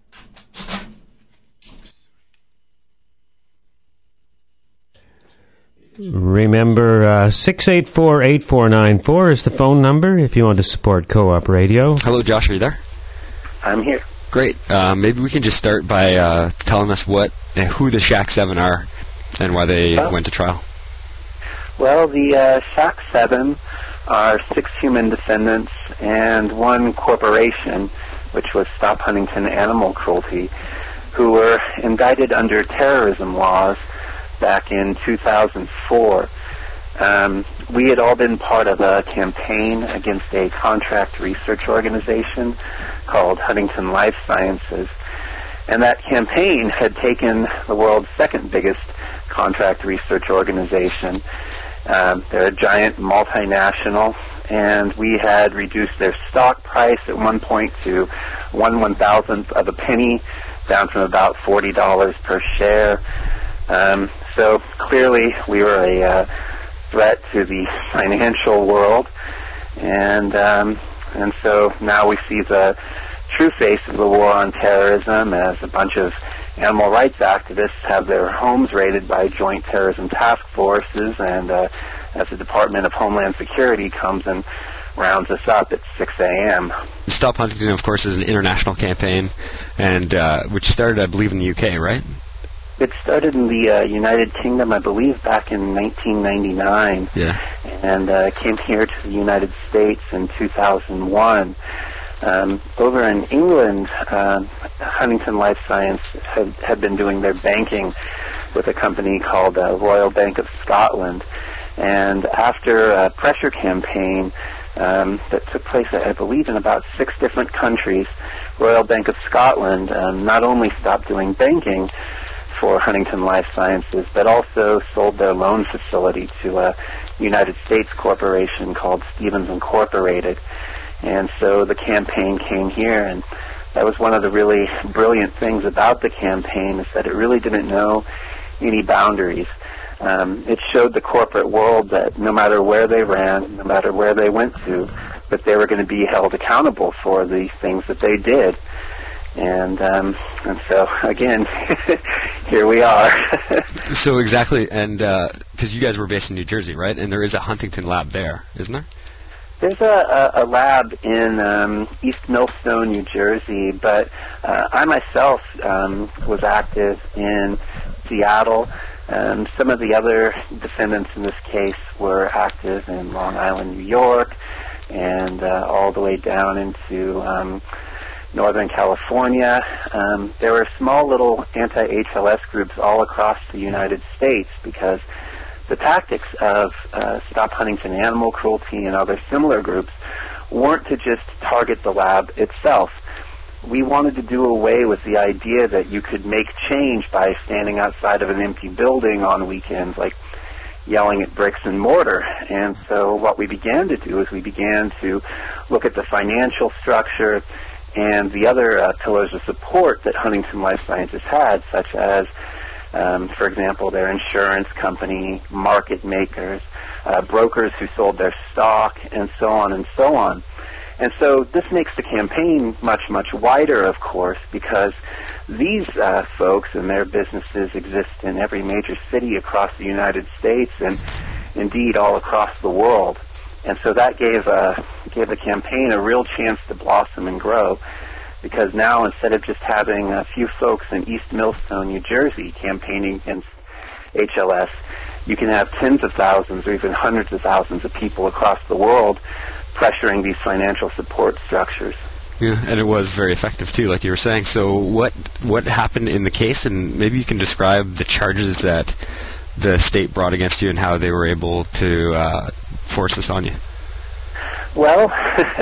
Remember, uh, six eight four, eight four nine four is the phone number if you want to support Co-op Radio. Hello, Josh, are you there? I'm here. Great. Uh, maybe we can just start by uh, telling us what, uh, who the Shack Seven are and why they well, went to trial. Well, the uh, Shack Seven are six human descendants and one corporation, which was Stop Huntington Animal Cruelty, who were indicted under terrorism laws back in two thousand four. Um, we had all been part of a campaign against a contract research organization called Huntington Life Sciences. And that campaign had taken the world's second biggest contract research organization. Um, they're a giant multinational, and we had reduced their stock price at one point to one one-thousandth of a penny, down from about forty dollars per share. Um, so clearly we were a uh, threat to the financial world, and um, and so now we see the true face of the war on terrorism as a bunch of animal rights activists have their homes raided by joint terrorism task forces, and uh, as the Department of Homeland Security comes and rounds us up at six a.m. Stop Huntington, of course, is an international campaign, and uh, which started, I believe, in the U K, right? It started in the uh, United Kingdom, I believe, back in nineteen ninety-nine, yeah. and uh, came here to the United States in two thousand one. Um, over in England, uh, Huntington Life Science had, had been doing their banking with a company called uh, Royal Bank of Scotland, and after a pressure campaign um, that took place, I believe, in about six different countries, Royal Bank of Scotland um, not only stopped doing banking for Huntington Life Sciences, but also sold their loan facility to a United States corporation called Stevens Incorporated. And so the campaign came here, and that was one of the really brilliant things about the campaign, is that it really didn't know any boundaries. Um, it showed the corporate world that no matter where they ran, no matter where they went to, that they were going to be held accountable for the things that they did. And um, and so, again, here we are. So exactly, and because uh, you guys were based in New Jersey, right? And there is a Huntington lab there, isn't there? There's a, a, a lab in um, East Millstone, New Jersey, but uh, I myself um, was active in Seattle. Um, some of the other defendants in this case were active in Long Island, New York, and uh, all the way down into um, Northern California. Um, there were small little anti-H L S groups all across the United States, because the tactics of uh, Stop Huntington Animal Cruelty and other similar groups weren't to just target the lab itself. We wanted to do away with the idea that you could make change by standing outside of an empty building on weekends, like yelling at bricks and mortar. And so what we began to do is we began to look at the financial structure and the other uh, pillars of support that Huntington Life Sciences had, such as, um, for example, their insurance company, market makers, uh, brokers who sold their stock, and so on and so on. And so this makes the campaign much, much wider, of course, because these uh, folks and their businesses exist in every major city across the United States and indeed all across the world. And so that gave uh, gave the campaign a real chance to blossom and grow, because now instead of just having a few folks in East Millstone, New Jersey, campaigning against H L S, you can have tens of thousands or even hundreds of thousands of people across the world pressuring these financial support structures. Yeah, and it was very effective too, like you were saying. So what what happened in the case, and maybe you can describe the charges that the state brought against you and how they were able to uh, force this on you? Well,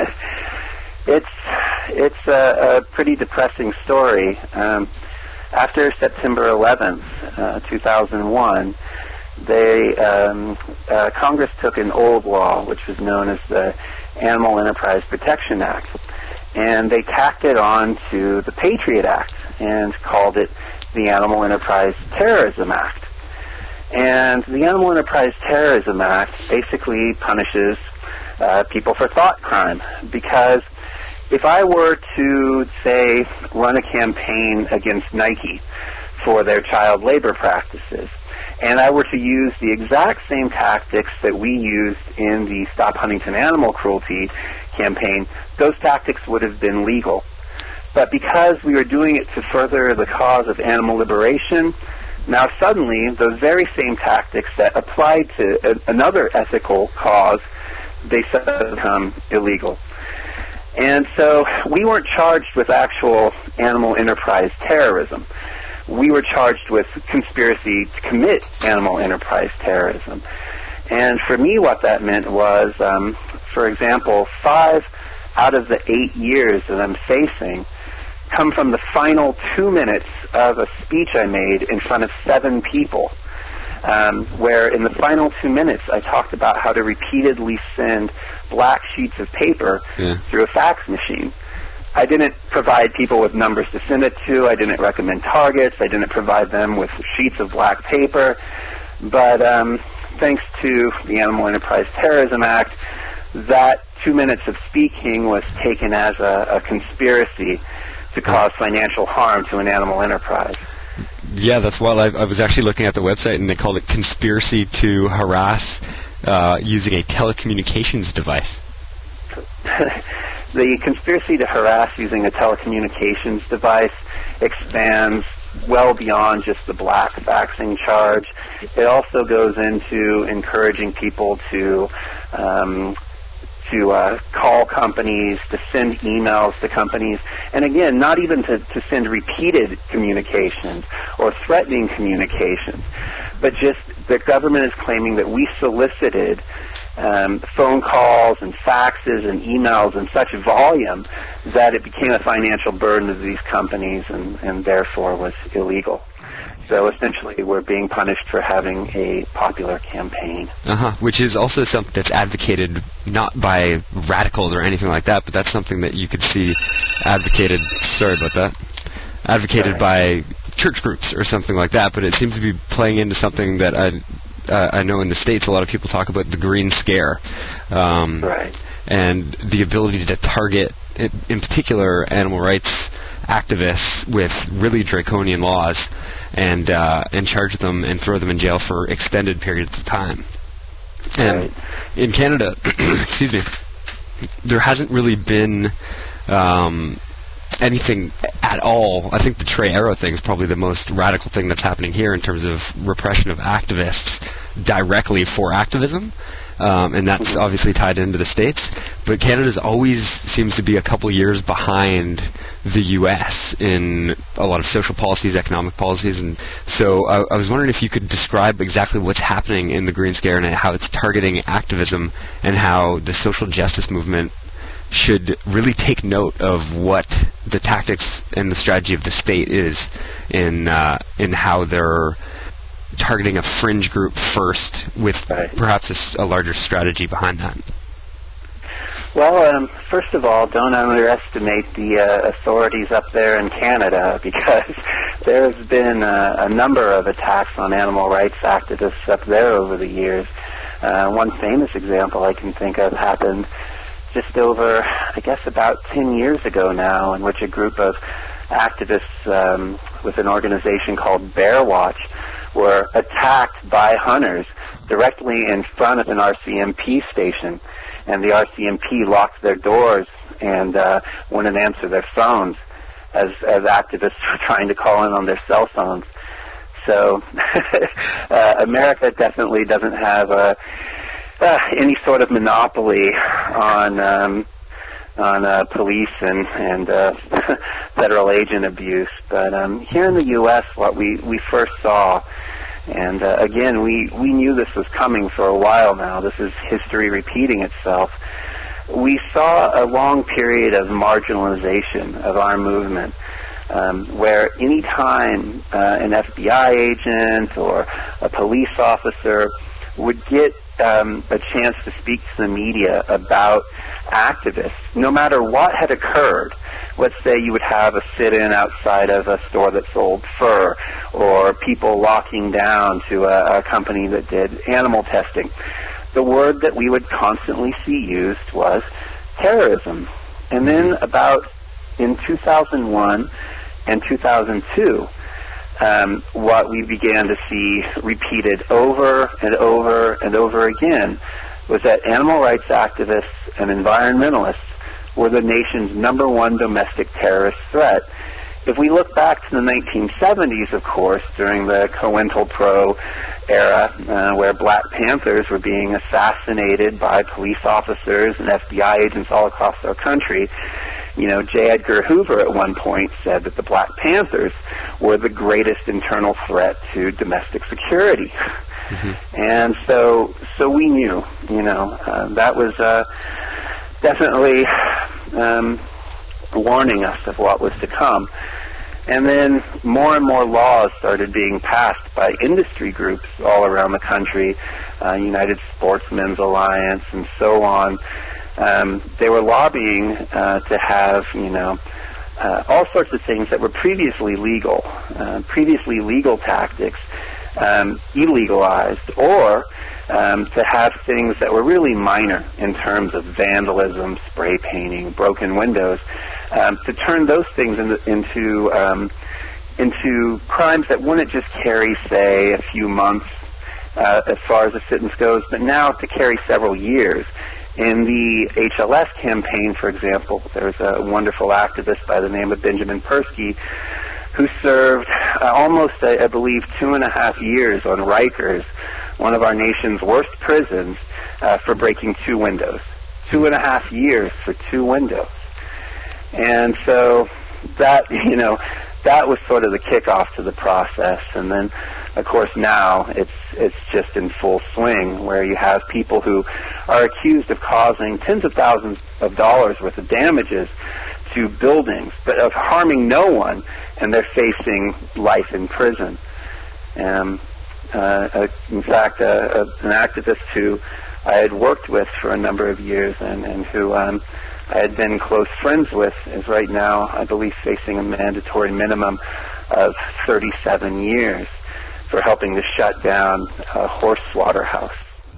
it's it's a, a pretty depressing story. Um, after September eleventh, uh, two thousand one, they um, uh, Congress took an old law, which was known as the Animal Enterprise Protection Act, and they tacked it on to the Patriot Act and called it the Animal Enterprise Terrorism Act. And the Animal Enterprise Terrorism Act basically punishes uh, people for thought crime, because if I were to, say, run a campaign against Nike for their child labor practices, and I were to use the exact same tactics that we used in the Stop Huntington Animal Cruelty campaign, those tactics would have been legal. But because we were doing it to further the cause of animal liberation, now suddenly those very same tactics that applied to a, another ethical cause, they suddenly become illegal. And so we weren't charged with actual animal enterprise terrorism. We were charged with conspiracy to commit animal enterprise terrorism. And for me, what that meant was, um, for example, five out of the eight years that I'm facing come from the final two minutes of a speech I made in front of seven people, um, where in the final two minutes I talked about how to repeatedly send black sheets of paper yeah. through a fax machine. I didn't provide people with numbers to send it to. I didn't recommend targets. I didn't provide them with sheets of black paper. But um, thanks to the Animal Enterprise Terrorism Act, that two minutes of speaking was taken as a, a conspiracy to cause financial harm to an animal enterprise. Yeah, that's why I, I was actually looking at the website, and they called it conspiracy to harass uh, using a telecommunications device. The conspiracy to harass using a telecommunications device expands well beyond just the black faxing charge. It also goes into encouraging people to um, to uh, call companies, to send emails to companies, and again, not even to, to send repeated communications or threatening communications, but just the government is claiming that we solicited um, phone calls and faxes and emails in such volume that it became a financial burden to these companies and, and therefore was illegal. So essentially we're being punished for having a popular campaign. Uh-huh, which is also something that's advocated not by radicals or anything like that, but that's something that you could see advocated, sorry about that, advocated right. by church groups or something like that, but it seems to be playing into something that I, uh, I know in the States a lot of people talk about the Green Scare. Um, right. And the ability to target, in particular, animal rights activists with really draconian laws and uh, and charge them and throw them in jail for extended periods of time. And right. in Canada, excuse me, there hasn't really been um, anything at all. I think the Trey Arrow thing is probably the most radical thing that's happening here in terms of repression of activists directly for activism. Um, and that's obviously tied into the States. But Canada's always seems to be a couple years behind the U S in a lot of social policies, economic policies. And so I, I was wondering if you could describe exactly what's happening in the Green Scare and how it's targeting activism and how the social justice movement should really take note of what the tactics and the strategy of the state is in uh, in how they're targeting a fringe group first with right. perhaps a, s- a larger strategy behind that. Well, um, first of all, don't underestimate the uh, authorities up there in Canada, because there's been uh, a number of attacks on animal rights activists up there over the years. Uh, one famous example I can think of happened just over, I guess, about ten years ago now, in which a group of activists um, with an organization called Bear Watch were attacked by hunters directly in front of an R C M P station, and the R C M P locked their doors and uh, wouldn't answer their phones as, as activists were trying to call in on their cell phones. So uh, America definitely doesn't have a uh, any sort of monopoly on um, on uh, police and and uh, federal agent abuse. But um, here in the U S, what we we first saw, and uh, again, we we knew this was coming for a while now. This is history repeating itself. We saw a long period of marginalization of our movement, um, where any time uh, an F B I agent or a police officer would get um, a chance to speak to the media about activists, no matter what had occurred. Let's say you would have a sit-in outside of a store that sold fur, or people locking down to a, a company that did animal testing. The word that we would constantly see used was terrorism. And then about in two thousand one and two thousand two, um, what we began to see repeated over and over and over again was that animal rights activists and environmentalists were the nation's number one domestic terrorist threat. If we look back to the nineteen seventies, of course, during the COINTELPRO era, uh, where Black Panthers were being assassinated by police officers and F B I agents all across our country, you know, J. Edgar Hoover at one point said that the Black Panthers were the greatest internal threat to domestic security. Mm-hmm. And so, so we knew, you know, uh, that was uh, definitely um, warning us of what was to come. And then more and more laws started being passed by industry groups all around the country, uh, United Sportsmen's Alliance and so on. Um, they were lobbying uh, to have, you know, uh, all sorts of things that were previously legal, uh, previously legal tactics, um, illegalized, or um, to have things that were really minor in terms of vandalism, spray painting, broken windows, um, to turn those things into into, um, into crimes that wouldn't just carry, say, a few months uh, as far as a sentence goes, but now to carry several years. In the H L S campaign, for example, there's a wonderful activist by the name of Benjamin Persky who served uh, almost, I, I believe, two and a half years on Rikers, one of our nation's worst prisons, uh, for breaking two windows. Two and a half years for two windows. And so that, you know, that was sort of the kickoff to the process. And then, of course, now it's it's just in full swing, where you have people who are accused of causing tens of thousands of dollars worth of damages to buildings, but of harming no one, and they're facing life in prison. Um, uh, uh, in fact, uh, uh, an activist who I had worked with for a number of years and, and who um, I had been close friends with is right now, I believe, facing a mandatory minimum of thirty-seven years for helping to shut down a horse slaughterhouse.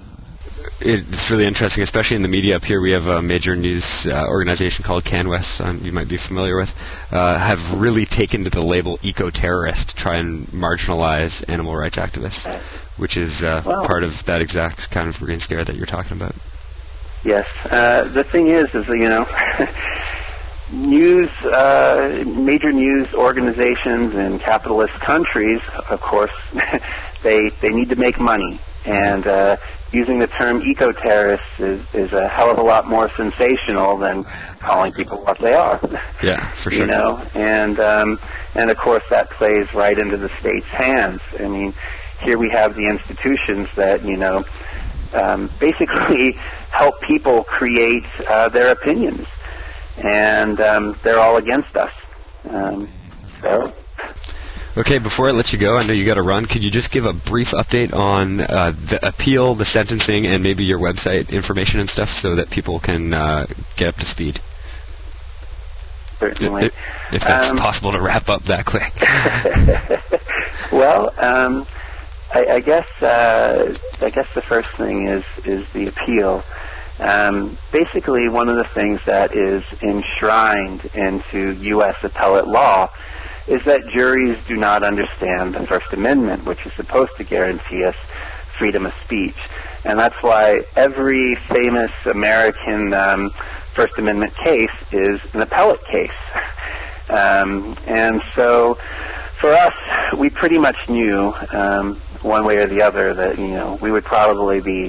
It's really interesting, especially in the media up here. We have a major news uh, organization called CanWest, um, you might be familiar with, uh, have really taken to the label eco-terrorist to try and marginalize animal rights activists, which is uh, wow. part of that exact kind of green scare that you're talking about. Yes. Uh, the thing is, is you know, news, uh, major news organizations in capitalist countries, of course, they they need to make money, and uh, using the term eco-terrorists is, is a hell of a lot more sensational than calling people what they are. Yeah, for sure. You know, and um, and of course that plays right into the state's hands. I mean, here we have the institutions that, you know, um, basically help people create uh, their opinions, and um, they're all against us. Um, so. Okay, before I let you go, I know you got to run. Could you just give a brief update on uh, the appeal, the sentencing, and maybe your website information and stuff, so that people can uh, get up to speed? Certainly. If, if that's um, possible to wrap up that quick. Well, um, I, I guess uh, I guess the first thing is is the appeal. Um, basically, one of the things that is enshrined into U S appellate law is that juries do not understand the First Amendment, which is supposed to guarantee us freedom of speech. And that's why every famous American um, First Amendment case is an appellate case. Um, and so for us, we pretty much knew um, one way or the other that, you know, we would probably be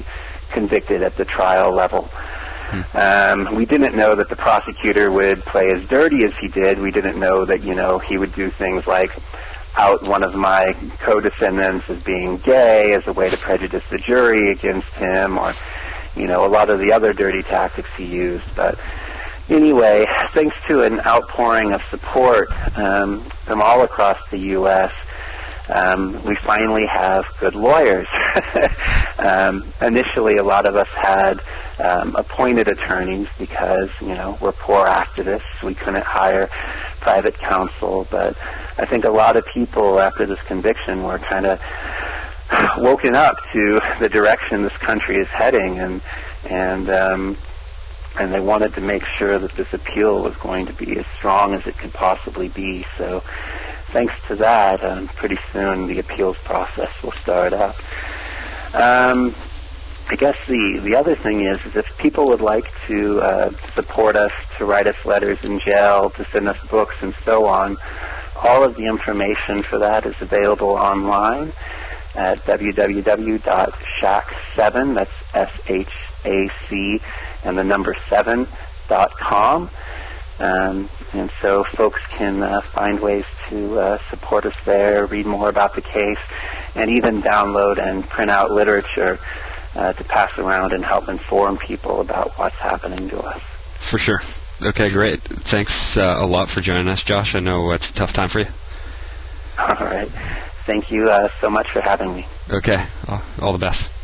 convicted at the trial level. Um, we didn't know that the prosecutor would play as dirty as he did. We didn't know that, you know, he would do things like out one of my co-defendants as being gay as a way to prejudice the jury against him, or, you know, a lot of the other dirty tactics he used. But anyway, thanks to an outpouring of support um, from all across the U S, Um, we finally have good lawyers. um, initially, a lot of us had um, appointed attorneys because, you know, we're poor activists. We couldn't hire private counsel. But I think a lot of people after this conviction were kind of woken up to the direction this country is heading, and and um, and they wanted to make sure that this appeal was going to be as strong as it could possibly be. So thanks to that, um, pretty soon the appeals process will start up. Um, I guess the, the other thing is, is if people would like to uh, support us, to write us letters in jail, to send us books and so on, all of the information for that is available online at w w w dot shack seven, that's S H A C, and the number seven dot com. Um, and so folks can uh, find ways to uh, support us there, read more about the case, and even download and print out literature uh, to pass around and help inform people about what's happening to us. For sure. Okay, great. Thanks uh, a lot for joining us, Josh. I know it's a tough time for you. All right. Thank you uh, so much for having me. Okay. All the best.